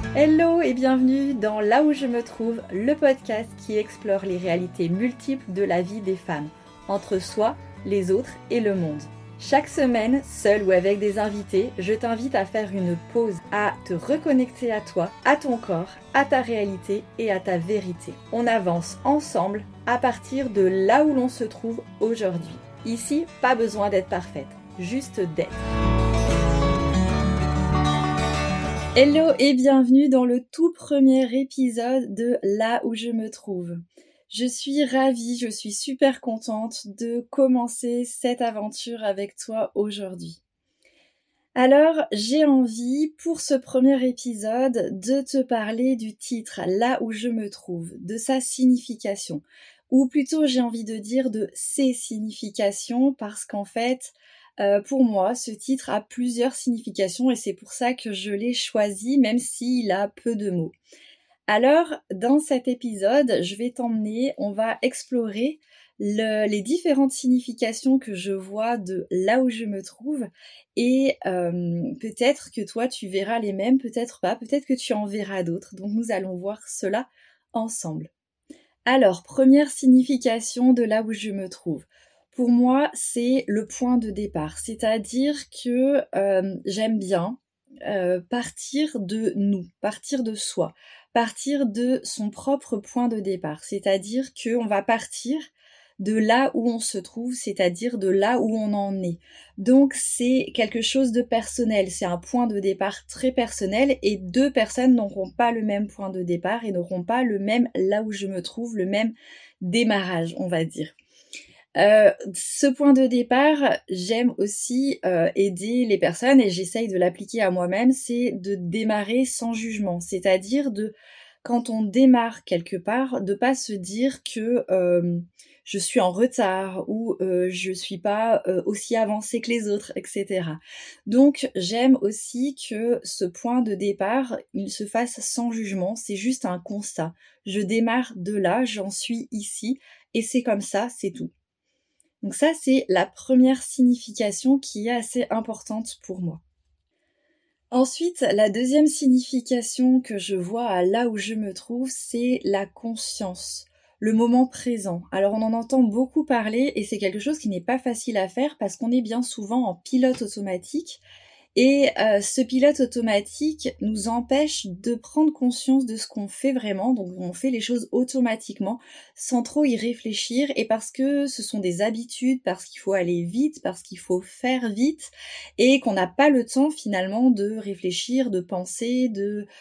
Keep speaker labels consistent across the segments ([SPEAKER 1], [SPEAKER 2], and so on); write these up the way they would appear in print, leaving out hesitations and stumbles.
[SPEAKER 1] Hello et bienvenue dans Là où je me trouve, le podcast qui explore les réalités multiples de la vie des femmes, entre soi, les autres et le monde. Chaque semaine, seule ou avec des invités, je t'invite à faire une pause, à te reconnecter à toi, à ton corps, à ta réalité et à ta vérité. On avance ensemble à partir de là où l'on se trouve aujourd'hui. Ici, pas besoin d'être parfaite, juste d'être. Hello et bienvenue dans le tout premier épisode de Là où je me trouve. Je suis ravie, je suis super contente de commencer cette aventure avec toi aujourd'hui. Alors, j'ai envie pour ce premier épisode de te parler du titre Là où je me trouve, de sa signification. Ou plutôt j'ai envie de dire de ses significations parce qu'en fait, pour moi, ce titre a plusieurs significations et c'est pour ça que je l'ai choisi, même s'il a peu de mots. Alors, dans cet épisode, je vais t'emmener, on va explorer les différentes significations que je vois de là où je me trouve et peut-être que toi tu verras les mêmes, peut-être pas, peut-être que tu en verras d'autres. Donc nous allons voir cela ensemble. Alors, première signification de là où je me trouve. Pour moi, c'est le point de départ, c'est-à-dire que j'aime bien partir de nous, partir de soi, partir de son propre point de départ, c'est-à-dire qu'on va partir de là où on se trouve, c'est-à-dire de là où on en est. Donc c'est quelque chose de personnel, c'est un point de départ très personnel et deux personnes n'auront pas le même point de départ et n'auront pas le même là où je me trouve, le même démarrage, on va dire. Ce point de départ, j'aime aussi aider les personnes et j'essaye de l'appliquer à moi-même, c'est de démarrer sans jugement, c'est-à-dire de quand on démarre quelque part, de pas se dire que je suis en retard ou je suis pas aussi avancée que les autres, etc. Donc j'aime aussi que ce point de départ, il se fasse sans jugement, c'est juste un constat. Je démarre de là, j'en suis ici et c'est comme ça, c'est tout. Donc ça, c'est la première signification qui est assez importante pour moi. Ensuite, la deuxième signification que je vois à là où je me trouve, c'est la conscience, le moment présent. Alors on en entend beaucoup parler et c'est quelque chose qui n'est pas facile à faire parce qu'on est bien souvent en pilote automatique. Et ce pilote automatique nous empêche de prendre conscience de ce qu'on fait vraiment, donc on fait les choses automatiquement, sans trop y réfléchir, et parce que ce sont des habitudes, parce qu'il faut aller vite, parce qu'il faut faire vite, et qu'on n'a pas le temps finalement de réfléchir, de penser,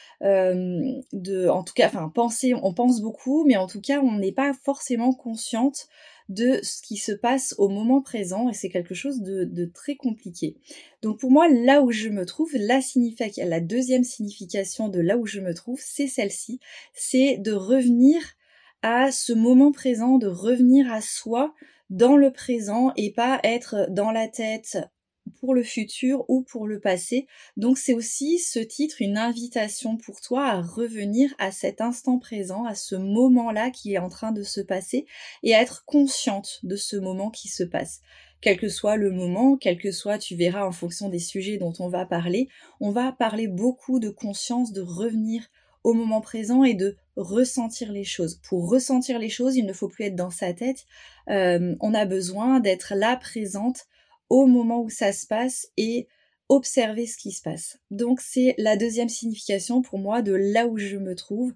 [SPEAKER 1] en tout cas, enfin penser, on pense beaucoup, mais en tout cas on n'est pas forcément consciente de ce qui se passe au moment présent et c'est quelque chose de très compliqué. Donc pour moi, là où je me trouve, la deuxième signification de là où je me trouve, c'est celle-ci, c'est de revenir à ce moment présent, de revenir à soi dans le présent et pas être dans la tête pour le futur ou pour le passé. Donc c'est aussi ce titre une invitation pour toi à revenir à cet instant présent, à ce moment-là qui est en train de se passer et à être consciente de ce moment qui se passe. Quel que soit le moment, quel que soit, tu verras en fonction des sujets dont on va parler beaucoup de conscience, de revenir au moment présent et de ressentir les choses. Pour ressentir les choses, il ne faut plus être dans sa tête, on a besoin d'être là, présente, au moment où ça se passe et observer ce qui se passe. Donc c'est la deuxième signification pour moi de là où je me trouve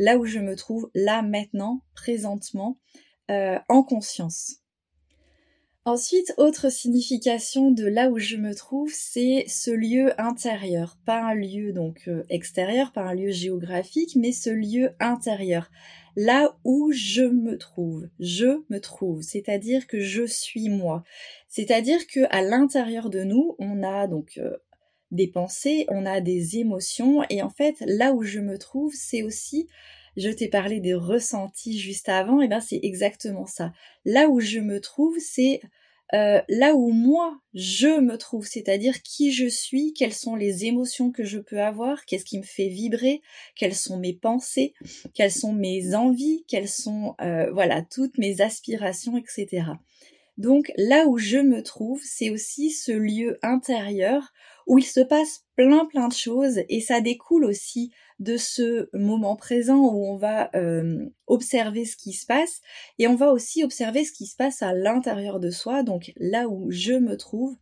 [SPEAKER 1] là maintenant, présentement, en conscience. Ensuite, autre signification de là où je me trouve, c'est ce lieu intérieur, pas un lieu donc extérieur, pas un lieu géographique, mais ce lieu intérieur. Là où je me trouve, c'est-à-dire que je suis moi. C'est-à-dire que à l'intérieur de nous, on a donc des pensées, on a des émotions, et en fait, là où je me trouve, c'est aussi, je t'ai parlé des ressentis juste avant, et bien c'est exactement ça. Là où je me trouve, c'est là où moi je me trouve, c'est-à-dire qui je suis, quelles sont les émotions que je peux avoir, qu'est-ce qui me fait vibrer, quelles sont mes pensées, quelles sont mes envies, quelles sont voilà toutes mes aspirations, etc. Donc là où je me trouve, c'est aussi ce lieu intérieur où il se passe plein de choses et ça découle aussi de ce moment présent où on va observer ce qui se passe et on va aussi observer ce qui se passe à l'intérieur de soi. Donc là où je me trouve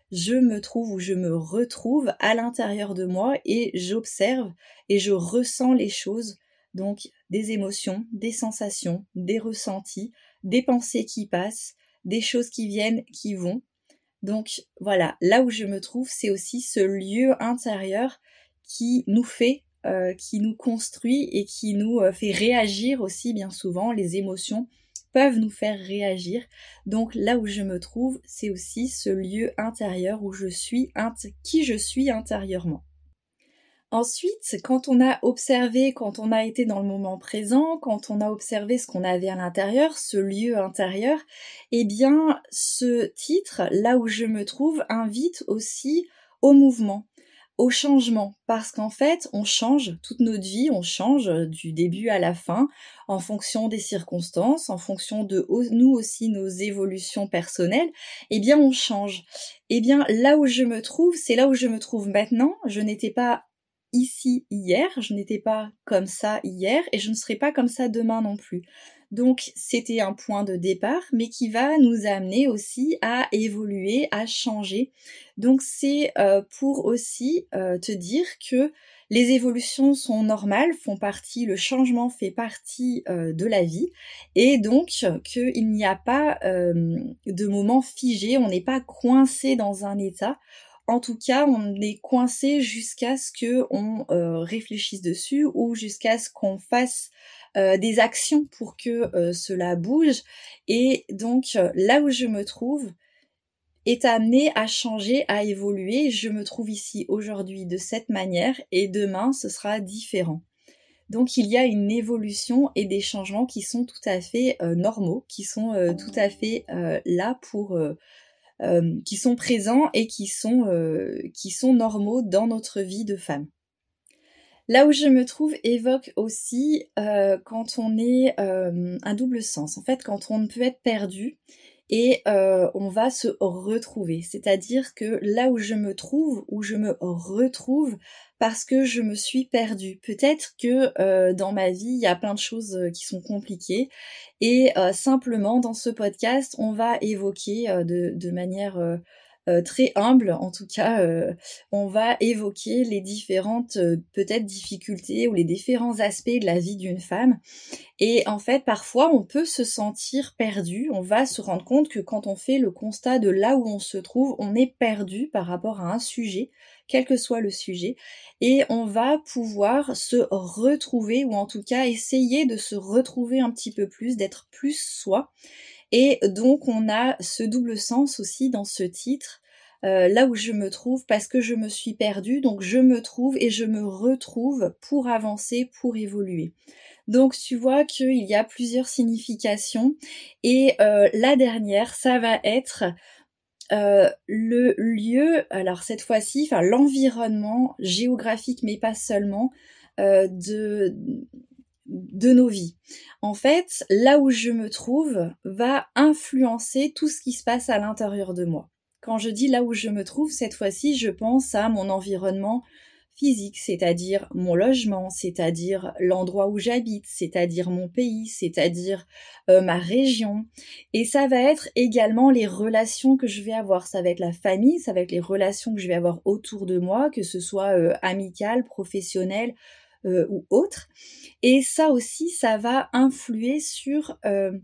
[SPEAKER 1] ou je me retrouve à l'intérieur de moi et j'observe et je ressens les choses, donc des émotions, des sensations, des ressentis, des pensées qui passent, des choses qui viennent, qui vont. Donc voilà, là où je me trouve, c'est aussi ce lieu intérieur qui nous fait, qui nous construit et qui nous fait réagir aussi bien souvent. Les émotions peuvent nous faire réagir. Donc là où je me trouve, c'est aussi ce lieu intérieur où je suis, qui je suis intérieurement. Ensuite, quand on a observé, quand on a été dans le moment présent, quand on a observé ce qu'on avait à l'intérieur, ce lieu intérieur, eh bien, ce titre, là où je me trouve, invite aussi au mouvement, au changement, parce qu'en fait, on change toute notre vie, on change du début à la fin, en fonction des circonstances, en fonction de nous aussi, nos évolutions personnelles, eh bien, on change. Eh bien, là où je me trouve, c'est là où je me trouve maintenant. Je n'étais pas ici hier, je n'étais pas comme ça hier et je ne serai pas comme ça demain non plus. Donc c'était un point de départ mais qui va nous amener aussi à évoluer, à changer. Donc c'est pour aussi te dire que les évolutions sont normales, font partie, le changement fait partie de la vie et donc qu'il n'y a pas de moment figé, on n'est pas coincé dans un état. En tout cas, on est coincé jusqu'à ce qu'on réfléchisse dessus ou jusqu'à ce qu'on fasse des actions pour que cela bouge. Et donc, là où je me trouve est amené à changer, à évoluer. Je me trouve ici aujourd'hui de cette manière et demain, ce sera différent. Donc, il y a une évolution et des changements qui sont tout à fait normaux, qui sont tout à fait là pour... qui sont présents et qui sont normaux dans notre vie de femme. Là où je me trouve évoque aussi quand on est un double sens. En fait, quand on peut être perdu et on va se retrouver. C'est-à-dire que là où je me retrouve parce que je me suis perdue. Peut-être que dans ma vie, il y a plein de choses qui sont compliquées et simplement dans ce podcast, on va évoquer de manière très humble, en tout cas, on va évoquer les différentes peut-être difficultés ou les différents aspects de la vie d'une femme. Et en fait, parfois, on peut se sentir perdu. On va se rendre compte que quand on fait le constat de là où on se trouve, on est perdu par rapport à un sujet, quel que soit le sujet. Et on va pouvoir se retrouver, ou en tout cas essayer de se retrouver un petit peu plus, d'être plus soi. Et donc, on a ce double sens aussi dans ce titre. Là où je me trouve parce que je me suis perdue, donc je me trouve et je me retrouve pour avancer, pour évoluer. Donc tu vois qu'il y a plusieurs significations et la dernière, ça va être le lieu, alors cette fois-ci, enfin l'environnement géographique, mais pas seulement, de nos vies. En fait, là où je me trouve va influencer tout ce qui se passe à l'intérieur de moi. Quand je dis là où je me trouve, cette fois-ci, je pense à mon environnement physique, c'est-à-dire mon logement, c'est-à-dire l'endroit où j'habite, c'est-à-dire mon pays, c'est-à-dire ma région. Et ça va être également les relations que je vais avoir. Ça va être la famille, ça va être les relations que je vais avoir autour de moi, que ce soit amicales, professionnelles ou autres. Et ça aussi, ça va influer sur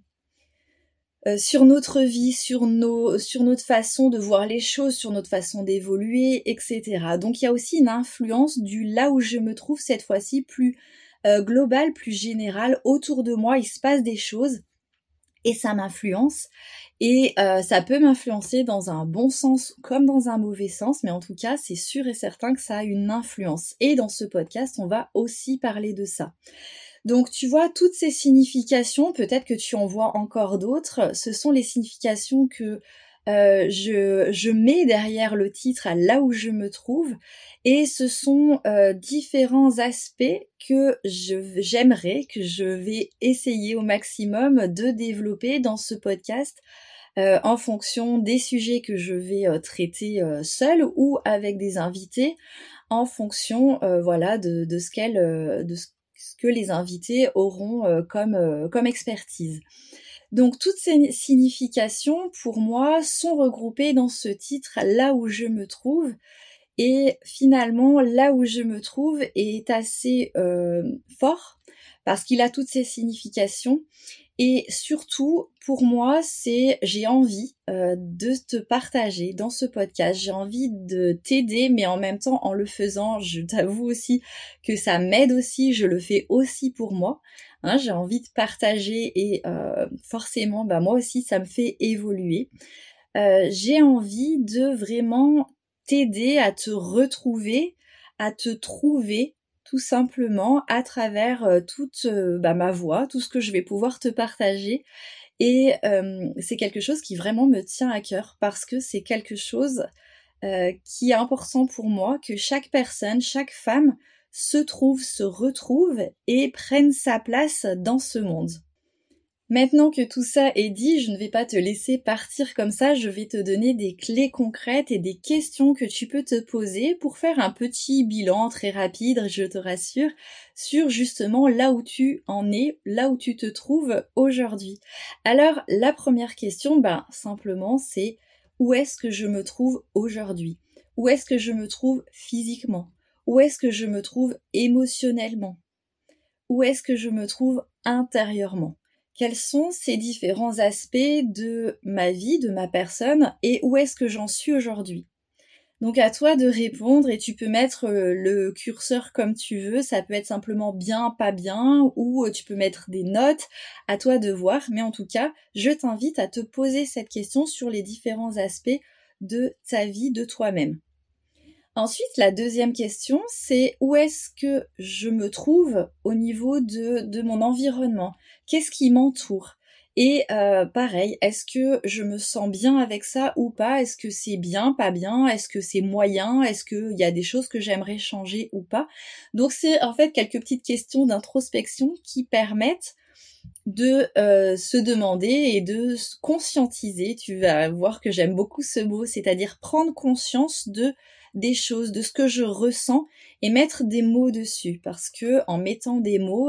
[SPEAKER 1] notre vie, sur notre façon de voir les choses, sur notre façon d'évoluer, etc. Donc il y a aussi une influence du là où je me trouve cette fois-ci plus globale, plus générale. Autour de moi, il se passe des choses et ça m'influence. Et ça peut m'influencer dans un bon sens comme dans un mauvais sens, mais en tout cas, c'est sûr et certain que ça a une influence. Et dans ce podcast, on va aussi parler de ça. Donc tu vois, toutes ces significations, peut-être que tu en vois encore d'autres, ce sont les significations que je mets derrière le titre à là où je me trouve et ce sont différents aspects que j'aimerais, que je vais essayer au maximum de développer dans ce podcast en fonction des sujets que je vais traiter seule ou avec des invités, en fonction de ce que les invités auront comme expertise. Donc toutes ces significations pour moi sont regroupées dans ce titre Là où je me trouve. Et finalement, là où je me trouve est assez fort parce qu'il a toutes ces significations. Et surtout, pour moi, j'ai envie de te partager dans ce podcast. J'ai envie de t'aider, mais en même temps, en le faisant, je t'avoue aussi que ça m'aide aussi. Je le fais aussi pour moi. Hein, j'ai envie de partager et forcément, moi aussi, ça me fait évoluer. J'ai envie de vraiment t'aider à te retrouver, à te trouver tout simplement à travers toute ma voix, tout ce que je vais pouvoir te partager. Et c'est quelque chose qui vraiment me tient à cœur parce que c'est quelque chose qui est important pour moi, que chaque personne, chaque femme se retrouve et prenne sa place dans ce monde. Maintenant que tout ça est dit, je ne vais pas te laisser partir comme ça, je vais te donner des clés concrètes et des questions que tu peux te poser pour faire un petit bilan très rapide, je te rassure, sur justement là où tu en es, là où tu te trouves aujourd'hui. Alors, la première question, simplement, c'est où est-ce que je me trouve aujourd'hui? Où est-ce que je me trouve physiquement? Où est-ce que je me trouve émotionnellement? Où est-ce que je me trouve intérieurement? Quels sont ces différents aspects de ma vie, de ma personne, et où est-ce que j'en suis aujourd'hui? Donc à toi de répondre et tu peux mettre le curseur comme tu veux, ça peut être simplement bien, pas bien, ou tu peux mettre des notes, à toi de voir, mais en tout cas, je t'invite à te poser cette question sur les différents aspects de ta vie, de toi-même. Ensuite, la deuxième question, c'est où est-ce que je me trouve au niveau de mon environnement? Qu'est-ce qui m'entoure? Et pareil, est-ce que je me sens bien avec ça ou pas? Est-ce que c'est bien, pas bien? Est-ce que c'est moyen? Est-ce qu'il y a des choses que j'aimerais changer ou pas? Donc c'est en fait quelques petites questions d'introspection qui permettent de se demander et de se conscientiser. Tu vas voir que j'aime beaucoup ce mot, c'est-à-dire prendre conscience des choses, de ce que je ressens et mettre des mots dessus. Parce que en mettant des mots,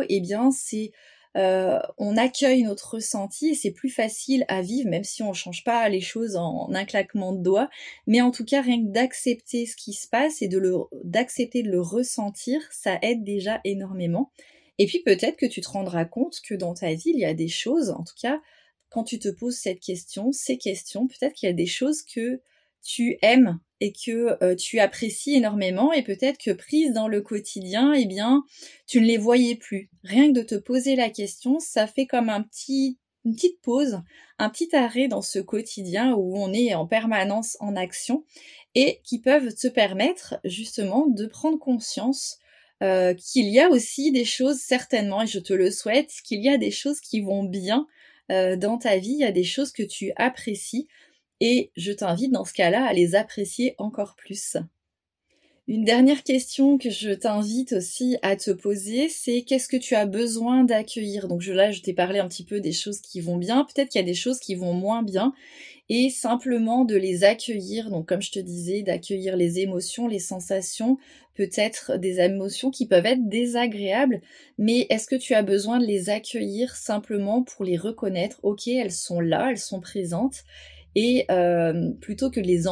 [SPEAKER 1] on accueille notre ressenti et c'est plus facile à vivre, même si on change pas les choses en un claquement de doigts. Mais en tout cas, rien que d'accepter ce qui se passe et d'accepter de le ressentir, ça aide déjà énormément. Et puis peut-être que tu te rendras compte que dans ta vie, il y a des choses, en tout cas, quand tu te poses ces questions, peut-être qu'il y a des choses que tu aimes et que tu apprécies énormément et peut-être que prise dans le quotidien, tu ne les voyais plus. Rien que de te poser la question, ça fait comme une petite pause, un petit arrêt dans ce quotidien où on est en permanence en action et qui peuvent te permettre justement de prendre conscience qu'il y a aussi des choses, certainement, et je te le souhaite, qu'il y a des choses qui vont bien dans ta vie, il y a des choses que tu apprécies, et je t'invite dans ce cas-là à les apprécier encore plus. Une dernière question que je t'invite aussi à te poser, c'est qu'est-ce que tu as besoin d'accueillir? Donc là, je t'ai parlé un petit peu des choses qui vont bien, peut-être qu'il y a des choses qui vont moins bien, et simplement de les accueillir, donc comme je te disais, d'accueillir les émotions, les sensations, peut-être des émotions qui peuvent être désagréables, mais est-ce que tu as besoin de les accueillir simplement pour les reconnaître? Ok, elles sont là, elles sont présentes, et plutôt que de les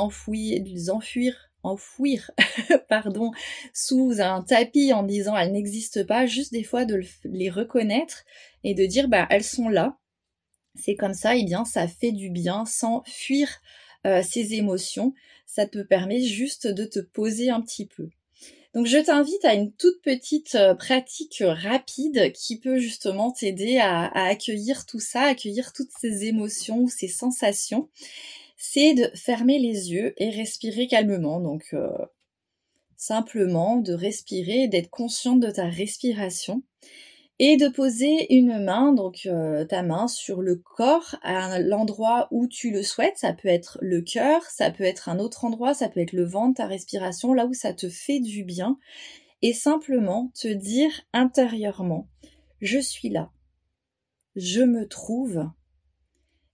[SPEAKER 1] enfouir pardon, sous un tapis en disant elles n'existent pas, juste des fois de les reconnaître et de dire elles sont là, c'est comme ça, et bien ça fait du bien sans fuir ces émotions, ça te permet juste de te poser un petit peu. Donc je t'invite à une toute petite pratique rapide qui peut justement t'aider à accueillir tout ça, accueillir toutes ces émotions ou ces sensations. C'est de fermer les yeux et respirer calmement. Donc simplement de respirer, d'être consciente de ta respiration et de poser une main, donc ta main sur le corps à l'endroit où tu le souhaites. Ça peut être le cœur, ça peut être un autre endroit, ça peut être le ventre, ta respiration, là où ça te fait du bien. Et simplement te dire intérieurement, je suis là, je me trouve,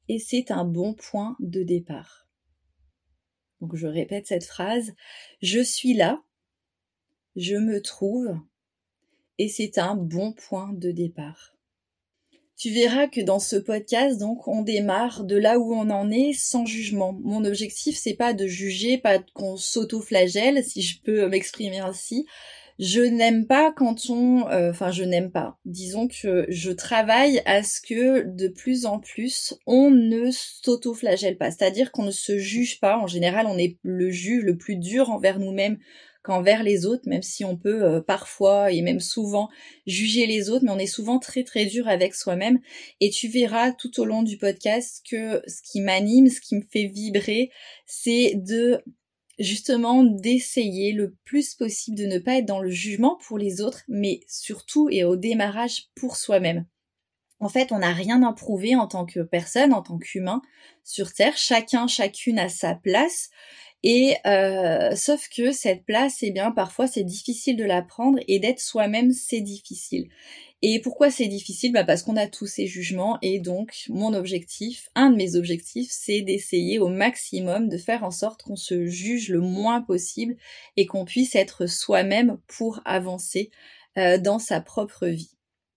[SPEAKER 1] et c'est un bon point de départ. Donc je répète cette phrase, je suis là, je me trouve et c'est un bon point de départ. Tu verras que dans ce podcast, donc, on démarre de là où on en est sans jugement. Mon objectif, c'est pas de juger, pas qu'on s'auto-flagelle, si je peux m'exprimer ainsi. Je n'aime pas quand je n'aime pas. Disons que je travaille à ce que de plus en plus, on ne s'auto-flagelle pas. C'est-à-dire qu'on ne se juge pas. En général, on est le juge le plus dur envers nous-mêmes qu'envers les autres, même si on peut parfois et même souvent juger les autres, mais on est souvent très très dur avec soi-même. Et tu verras tout au long du podcast que ce qui m'anime, ce qui me fait vibrer, c'est justement d'essayer le plus possible de ne pas être dans le jugement pour les autres, mais surtout et au démarrage pour soi-même. En fait, on n'a rien à prouver en tant que personne, en tant qu'humain sur Terre. Chacune a sa place. Et sauf que cette place, parfois c'est difficile de la prendre et d'être soi-même, c'est difficile. Et pourquoi c'est difficile ? Parce qu'on a tous ces jugements et donc un de mes objectifs, c'est d'essayer au maximum de faire en sorte qu'on se juge le moins possible et qu'on puisse être soi-même pour avancer dans sa propre vie.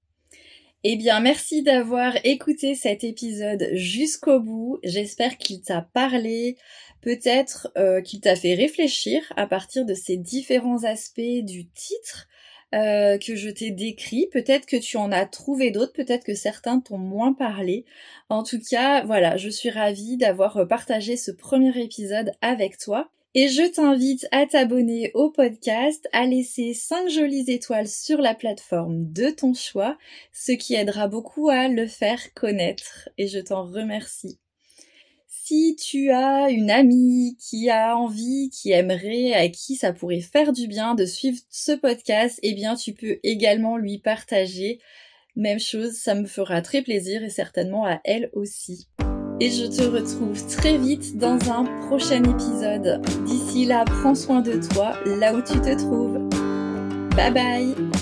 [SPEAKER 1] Merci d'avoir écouté cet épisode jusqu'au bout. J'espère qu'il t'a parlé, peut-être qu'il t'a fait réfléchir à partir de ces différents aspects du titre que je t'ai décrit. Peut-être que tu en as trouvé d'autres, peut-être que certains t'ont moins parlé. En tout cas, voilà, je suis ravie d'avoir partagé ce premier épisode avec toi. Et je t'invite à t'abonner au podcast, à laisser 5 jolies étoiles sur la plateforme de ton choix, ce qui aidera beaucoup à le faire connaître et je t'en remercie. Si tu as une amie qui a envie, qui aimerait, à qui ça pourrait faire du bien de suivre ce podcast, tu peux également lui partager. Même chose, ça me fera très plaisir et certainement à elle aussi. Et je te retrouve très vite dans un prochain épisode. D'ici là, prends soin de toi, là où tu te trouves. Bye bye!